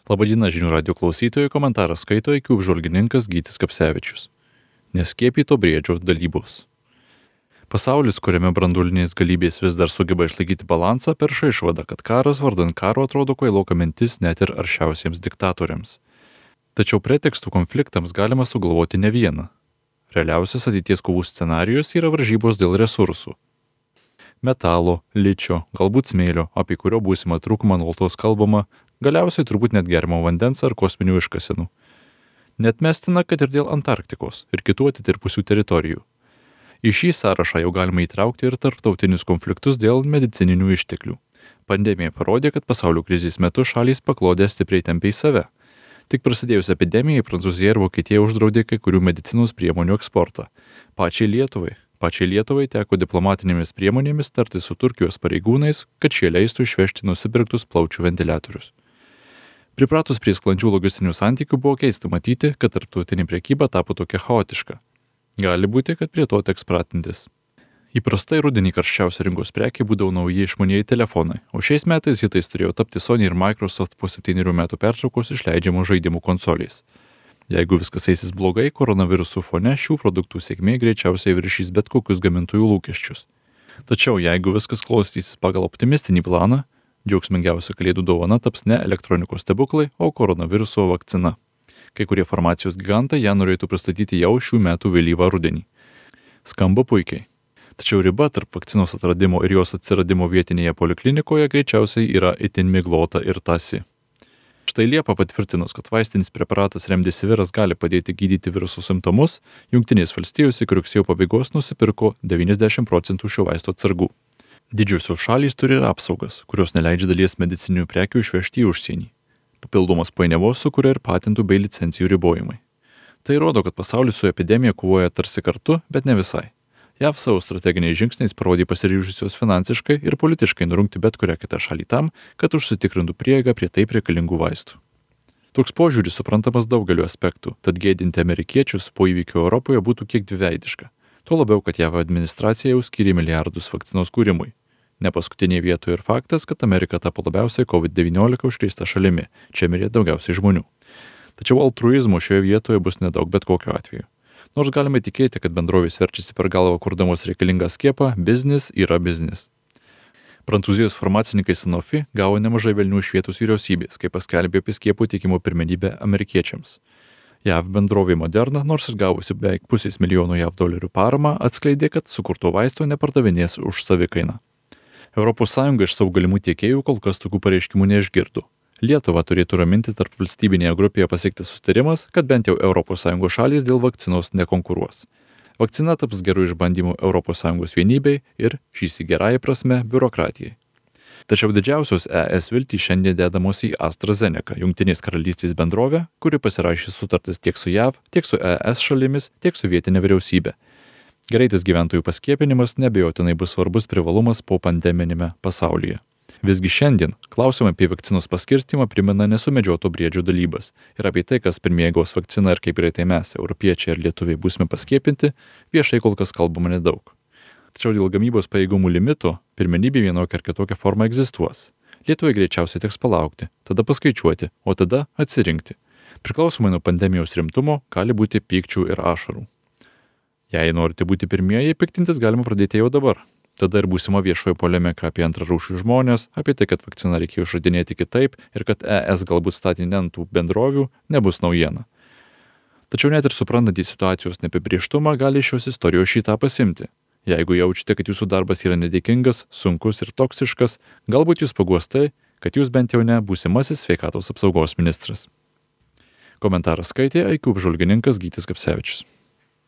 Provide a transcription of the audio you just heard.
Labadiena žinių radio klausytojai, komentarą skaito IQ apžvalgininkas Gytis Kapsevičius. Neskiepyto briedžio dalybos. Pasaulis, kuriame branduolinės galybės vis dar sugeba išlaikyti balansą, perša išvadą, kad karas vardan karo atrodo kvailoka mintis net ir aršiausiems diktatoriams. Tačiau pretekstų konfliktams galima sugalvoti ne vieną. Realiausias ateities kovų scenarijus yra varžybos dėl resursų. Metalo, ličio, galbūt smėlio, apie kurio būsimą trūkumą nuolatos kalbama, galiausiai turbūt net geriamo vandens ar kosminių iškasenų. Neatmestina, kad ir dėl Antarktikos ir kitų atitirpusių teritorijų. Į šį sąrašą jau galima įtraukti ir tarptautinius konfliktus dėl medicininių išteklių. Pandemija parodė, kad pasaulio krizės metu šalys paklodė stipriai tempė į save. Tik prasidėjus epidemijai, Prancūzija ir Vokietija uždraudė kai kurių medicinos priemonių eksportą. Pačiai Lietuvai teko diplomatinėmis priemonėmis tartis su Turkijos pareigūnais, kad šie leistų išvežti nusipirktus plaučių ventiliatorius. Pripratus prie sklandžių logistinių santykių buvo keista matyti, kad tarptautinė prekyba tapo tokia chaotiška. Gali būti, kad prie to teks pratintis. Įprastai rudenį karščiausia rinkos prekė būdavo nauji išmanieji telefonai, o šiais metais hitais turėjo tapti Sony ir Microsoft po 7 metų pertraukos išleidžiamų žaidimų konsolės. Jeigu viskas eisis blogai, koronavirusų fone šių produktų sėkmė greičiausiai viršys bet kokius gamintojų lūkesčius. Tačiau jeigu viskas klostysis pagal optimistinį planą, džiaugsmingiausia kalėdų dovana taps ne elektronikos stebuklai, o koronaviruso vakcina. Kai kurie farmacijos gigantai ją norėtų pristatyti jau šių metų vėlyvą rudenį. Skamba puikiai. Tačiau riba tarp vakcinos atradimo ir jos atsiradimo vietinėje poliklinikoje greičiausiai yra itin miglota ir tąsi. Štai Liepą patvirtinus, kad vaistinis preparatas Remdesiviras gali padėti gydyti viruso simptomus, Jungtinės valstijos iki rugsėjo pabaigos nusipirko 90% šio vaisto atsargų. Didžiosios šalys turi ir apsaugas, kurios neleidžia dalies medicininių prekių išvežti į užsienį. Papildomos painiavos sukuria ir patentų bei licencijų ribojimai. Tai rodo, kad pasaulis su epidemija kovoja tarsi kartu, bet ne visai. JAV savo strateginiais žingsniais parodė pasiryžusios finansiškai ir politiškai nurungti bet kurią kitą šalį tam, kad užsitikrintų prieigą prie taip reikalingų vaistų. Toks požiūris suprantamas daugeliu aspektų, tad gėdinti amerikiečius po įvykių Europoje būtų kiek dviveidiška. Tuo labiau, kad JAV administracija jau skyrė milijardus vakcinos kūrimui. Ne paskutinėje vietoje ir faktas, kad Amerika tapo labiausiai COVID-19 užkrėsta šalimi, čia mirė daugiausiai žmonių. Tačiau altruizmo šioje vietoje bus nedaug bet kokiu atveju. Nors galime tikėti, kad bendrovės verčiasi per galvą kurdamos reikalingą skiepą, biznis yra biznis. Prancūzijos farmacininkai Sanofi gavo nemažai velnių iš vietos vyriausybės, kai paskelbė apie skiepų teikimo pirmenybę amerikiečiams. JAV bendrovė Moderna, nors ir gavusi beveik $500 milijonų JAV paramą, atskleidė, kad sukurto vaisto nepardavinės už savikainą. ES iš savo galimų tiekėjų kol kas tokių pareiškimų neišgirdo. Lietuva turėtų raminti tarp valstybinėje grupėje pasiektas sutarimas, kad bent jau ES šalys dėl vakcinos nekonkuruos. Vakcina taps gerų išbandymų ES vienybei ir, šįsyk gerąja prasme, biurokratijai. Tačiau didžiausios ES viltys šiandien dedamos į AstraZeneca, Jungtinės karalystės bendrovę, kuri pasirašė sutartis tiek su JAV, tiek su ES šalimis, tiek su vietinė vyriausybė. Greitas gyventojų paskiepinimas neabejotinai bus svarbus privalumas po pandeminėme pasaulyje. Visgi šiandien klausimai apie vakcinos paskirstimą primena nesumedžioto briedžio dalybas ir apie tai, kas pirmieji gaus vakciną ir kaip greitai mes, europiečiai ir lietuviai, būsime paskiepinti, viešai kol kas kalbama nedaug. Tačiau dėl gamybos pajėgumų limito pirmenybė vienokia ar kitokia forma egzistuos. Lietuvai greičiausiai teks palaukti, tada paskaičiuoti, o tada atsirinkti. Priklausomai nuo pandemijos rimtumo gali būti pykčių ir ašarų. Jei norite būti pirmieji, piktintis galima pradėti jau dabar. Tada ir būsima viešojo polemika apie antrarūšių žmonės, apie tai, kad vakciną reikėjo išradinėti kitaip ir kad ES galbūt statė ne ant tų bendrovių, nebus naujiena. Tačiau net ir suprantantys situacijos neapibrėžtumą gali iš šios istorijos šį tą pasimti. Jeigu jaučiate, kad jūsų darbas yra nedėkingas, sunkus ir toksiškas, galbūt jūs paguos tai, kad jūs bent jau ne būsimasis sveikatos apsaugos ministras. Komentarą skaitė IQ apžvalgininkas Gytis Kapsevičius.